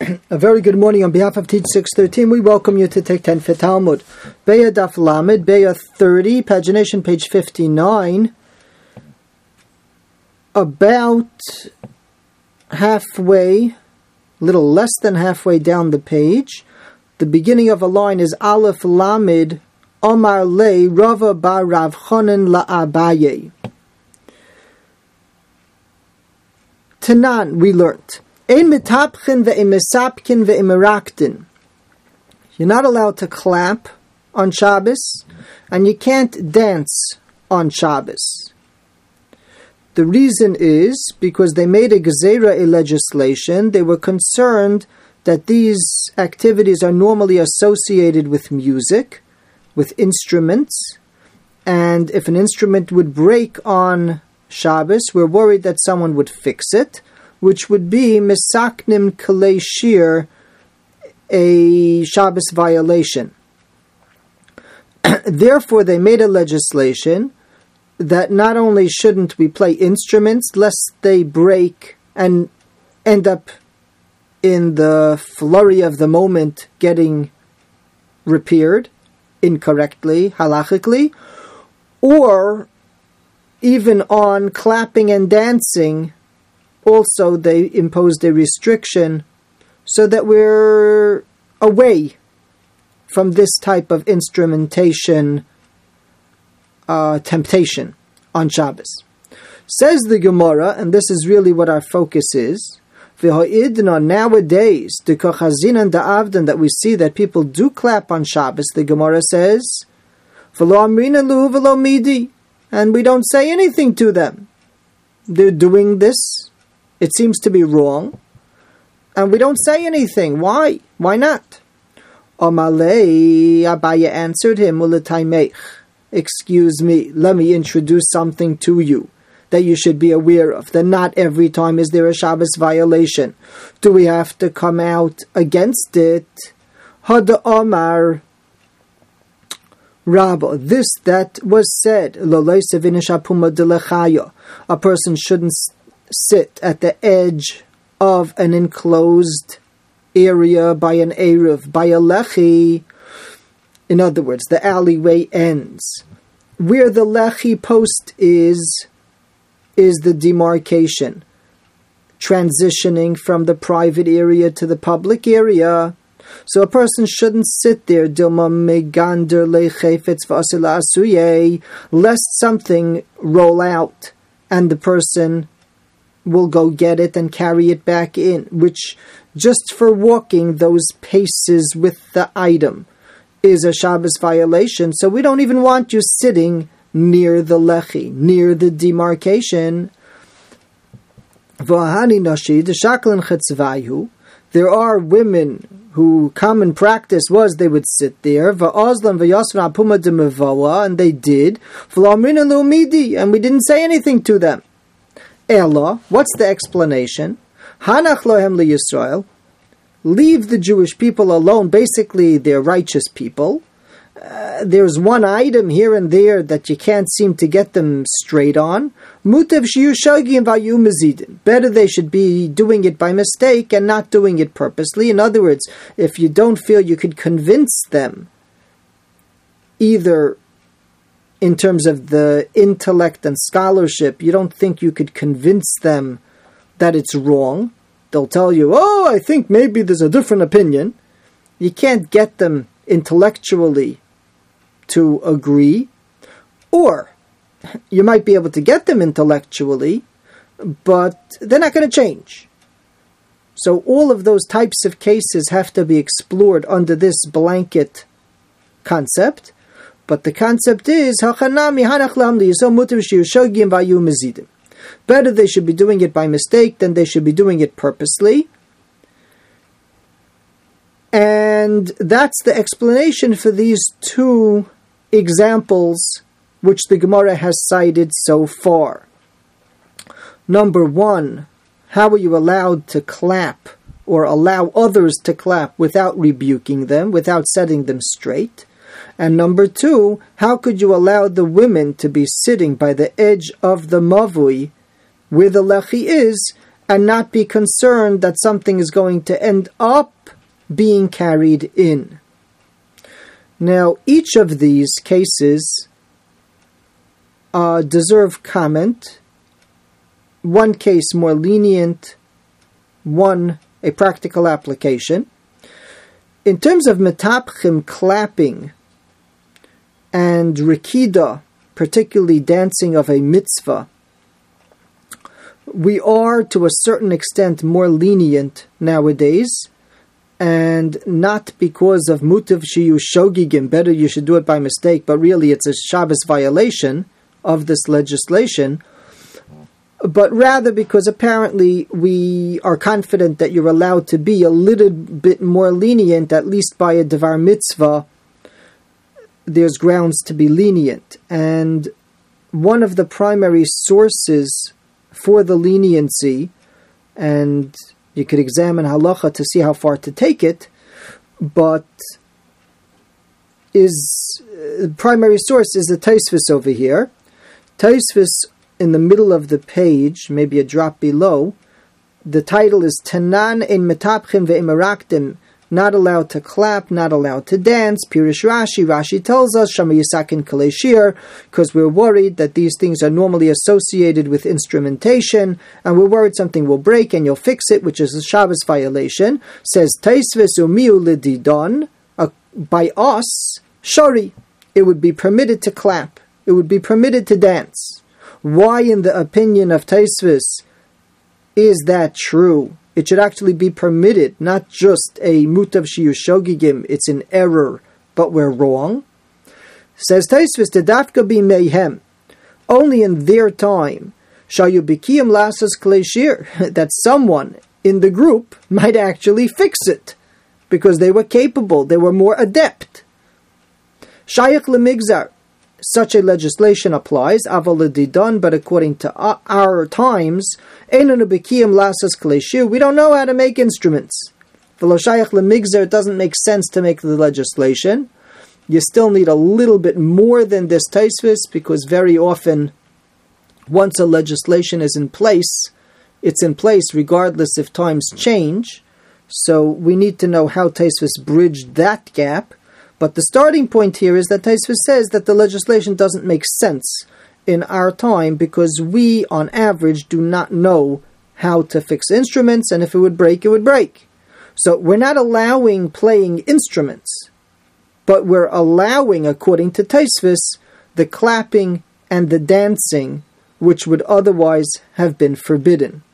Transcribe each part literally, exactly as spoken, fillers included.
A very good morning on behalf of Teach six thirteen. We welcome you to take ten for Talmud. Be'ah Daf Lamed, Be'ah thirty, pagination page fifty-nine. About halfway, a little less than halfway down the page, the beginning of a line is Aleph Lamed, Omar Le Rava Bar Rav Chonin La Abaye. Tanan, we learnt. Ein mitapchin ve'im mesapkin ve'im meraktin. You're not allowed to clap on Shabbos, and you can't dance on Shabbos. The reason is because they made a gezerah, a legislation. They were concerned that these activities are normally associated with music, with instruments, and if an instrument would break on Shabbos, we're worried that someone would fix it, which would be misaknim kalei shir, a Shabbos violation. Therefore, they made a legislation that not only shouldn't we play instruments, lest they break and end up in the flurry of the moment getting repaired incorrectly, halachically, or even on clapping and dancing. Also, they imposed a restriction so that we're away from this type of instrumentation uh, temptation on Shabbos. Says the Gemara, and this is really what our focus is, nowadays, the kochazin and the avdan, that we see that people do clap on Shabbos, the Gemara says, and we don't say anything to them. They're doing this. It seems to be wrong, and we don't say anything. Why? Why not? Amalei, Abaya answered him, excuse me, let me introduce something to you that you should be aware of, that not every time is there a Shabbos violation. Do we have to come out against it? Hada Omar Rabba, this that was said, a person shouldn't sit at the edge of an enclosed area by an eruv, by a lechi. In other words, the alleyway ends. Where the lechi post is, is the demarcation, transitioning from the private area to the public area. So a person shouldn't sit there, lest something roll out and the person will go get it and carry it back in, which just for walking those paces with the item is a Shabbos violation. So we don't even want you sitting near the lechi, near the demarcation. There are women who common practice was they would sit there, and they did, and we didn't say anything to them. Ella, what's the explanation? Hanach lohem liyisrael, leave the Jewish people alone. Basically, they're righteous people. Uh, there's one item here and there that you can't seem to get them straight on. Mutev shiyu shogim vayu mezidin. Better they should be doing it by mistake and not doing it purposely. In other words, if you don't feel you could convince them, either in terms of the intellect and scholarship, you don't think you could convince them that it's wrong. They'll tell you, oh, I think maybe there's a different opinion. You can't get them intellectually to agree. Or you might be able to get them intellectually, but they're not going to change. So all of those types of cases have to be explored under this blanket concept. But the concept is, better they should be doing it by mistake than they should be doing it purposely. And that's the explanation for these two examples which the Gemara has cited so far. Number one, how are you allowed to clap or allow others to clap without rebuking them, without setting them straight? And number two, how could you allow the women to be sitting by the edge of the mavui, where the lechi is, and not be concerned that something is going to end up being carried in. Now, each of these cases uh, deserve comment. One case more lenient, one a practical application. In terms of metapchim, clapping, and rikida, particularly dancing of a mitzvah, we are to a certain extent more lenient nowadays, and not because of mutav shiyu shogigim, better you should do it by mistake, but really it's a Shabbos violation of this legislation, but rather because apparently we are confident that you're allowed to be a little bit more lenient, at least by a devar mitzvah. There's grounds to be lenient. And one of the primary sources for the leniency, and you could examine halacha to see how far to take it, but is uh, the primary source is the Tosfos over here. Tosfos in the middle of the page, maybe a drop below, the title is Tanan in Metapchim ve'Imaraktim, not allowed to clap, not allowed to dance. Pirish Rashi, Rashi tells us, Shama Yisakin Kalei Shir, because we're worried that these things are normally associated with instrumentation, and we're worried something will break and you'll fix it, which is a Shabbos violation. Says Tosfos umiu lididon, by us, shari, it would be permitted to clap, it would be permitted to dance. Why, in the opinion of Tosfos, is that true? It should actually be permitted, not just a mutav shiyu shogigim, it's an error, but we're wrong. Says Tosfos, tedafka bi mayhem, only in their time, shayu bikiyim lasas klei shir, that someone in the group might actually fix it, because they were capable, they were more adept. Shayach lemigzar, such a legislation applies, aval l'didon, but according to our times, einanu b'kiyim lasas klei shir, we don't know how to make instruments. V'lo shayach lemigzar, it doesn't make sense to make the legislation. You still need a little bit more than this Tosfos, because very often, once a legislation is in place, it's in place regardless if times change. So we need to know how Tosfos bridged that gap. But the starting point here is that Tosfos says that the legislation doesn't make sense in our time because we, on average, do not know how to fix instruments, and if it would break, it would break. So we're not allowing playing instruments, but we're allowing, according to Tosfos, the clapping and the dancing, which would otherwise have been forbidden.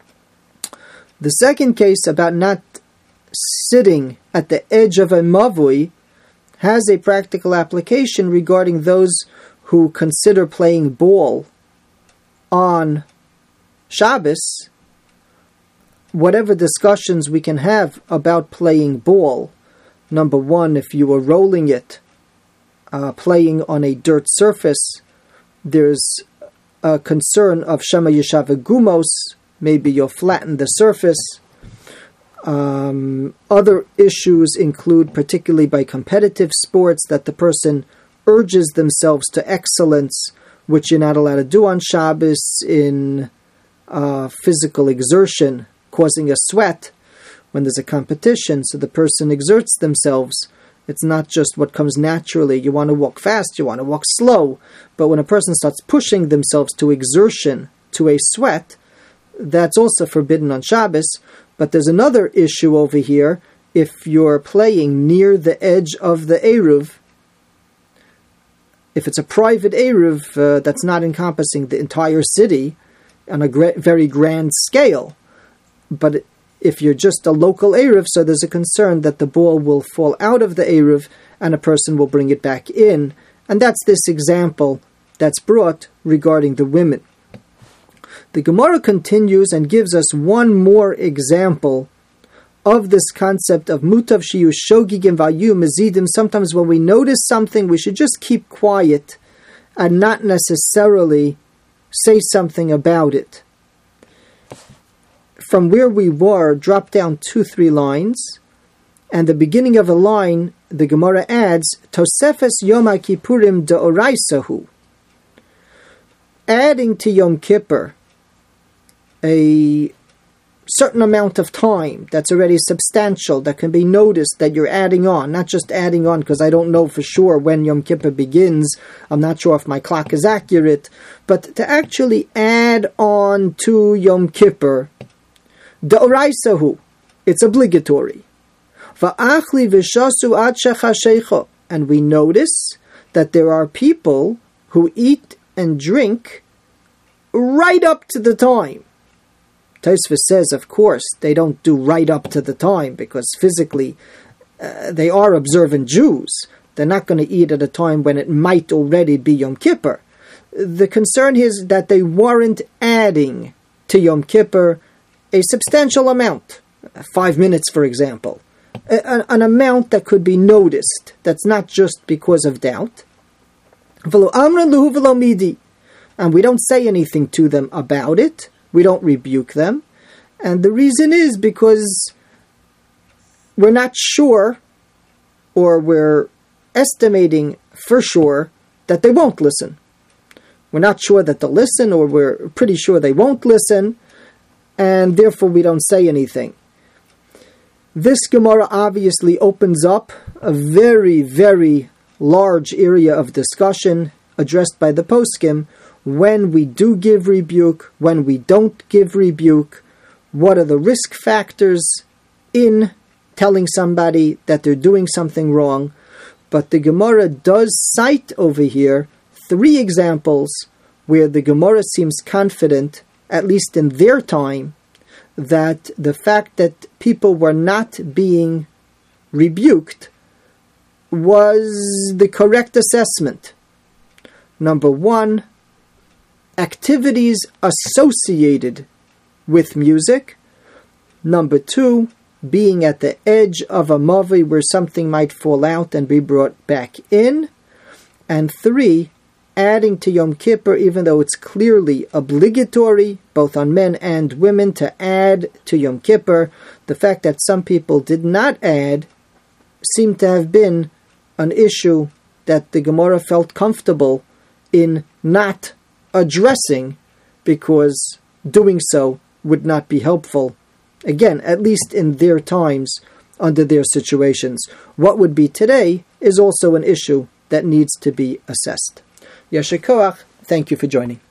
The second case about not sitting at the edge of a mavui has a practical application regarding those who consider playing ball on Shabbos. Whatever discussions we can have about playing ball, number one, if you were rolling it, uh, playing on a dirt surface, there's a concern of Shema Yeshava Gumos, maybe you'll flatten the surface. Um, other issues include, particularly by competitive sports, that the person urges themselves to excellence, which you're not allowed to do on Shabbos, in uh, physical exertion, causing a sweat when there's a competition. So the person exerts themselves. It's not just what comes naturally. You want to walk fast, you want to walk slow. But when a person starts pushing themselves to exertion, to a sweat, that's also forbidden on Shabbos. But there's another issue over here. If you're playing near the edge of the Eruv, if it's a private Eruv uh, that's not encompassing the entire city on a gra- very grand scale, but if you're just a local Eruv, so there's a concern that the ball will fall out of the Eruv and a person will bring it back in. And that's this example that's brought regarding the women. The Gemara continues and gives us one more example of this concept of mutav shiyu shogigim vayu mezidim. Sometimes when we notice something, we should just keep quiet and not necessarily say something about it. From where we were, drop down two, three lines, and the beginning of a line, the Gemara adds, Tosefes Yom HaKippurim de'oraisahu. Adding to Yom Kippur a certain amount of time that's already substantial, that can be noticed that you're adding on, not just adding on because I don't know for sure when Yom Kippur begins, I'm not sure if my clock is accurate, but to actually add on to Yom Kippur, D'oraisahu, it's obligatory. Va'achli v'shasu ad shechashecho, and we notice that there are people who eat and drink right up to the time. Tosfos says, of course, they don't do right up to the time because physically uh, they are observant Jews. They're not going to eat at a time when it might already be Yom Kippur. The concern is that they weren't adding to Yom Kippur a substantial amount, five minutes for example, a, an amount that could be noticed, that's not just because of doubt. And we don't say anything to them about it. We don't rebuke them. And the reason is because we're not sure, or we're estimating for sure, that they won't listen. We're not sure that they'll listen, or we're pretty sure they won't listen, and therefore we don't say anything. This Gemara obviously opens up a very, very large area of discussion addressed by the poskim. When we do give rebuke, when we don't give rebuke, what are the risk factors in telling somebody that they're doing something wrong? But the Gemara does cite over here three examples where the Gemara seems confident, at least in their time, that the fact that people were not being rebuked was the correct assessment. Number one, activities associated with music. Number two, being at the edge of a mavi where something might fall out and be brought back in. And three, adding to Yom Kippur, even though it's clearly obligatory, both on men and women, to add to Yom Kippur. The fact that some people did not add seemed to have been an issue that the Gemara felt comfortable in not addressing, because doing so would not be helpful. Again, at least in their times, under their situations. What would be today is also an issue that needs to be assessed. Yasher koach, thank you for joining.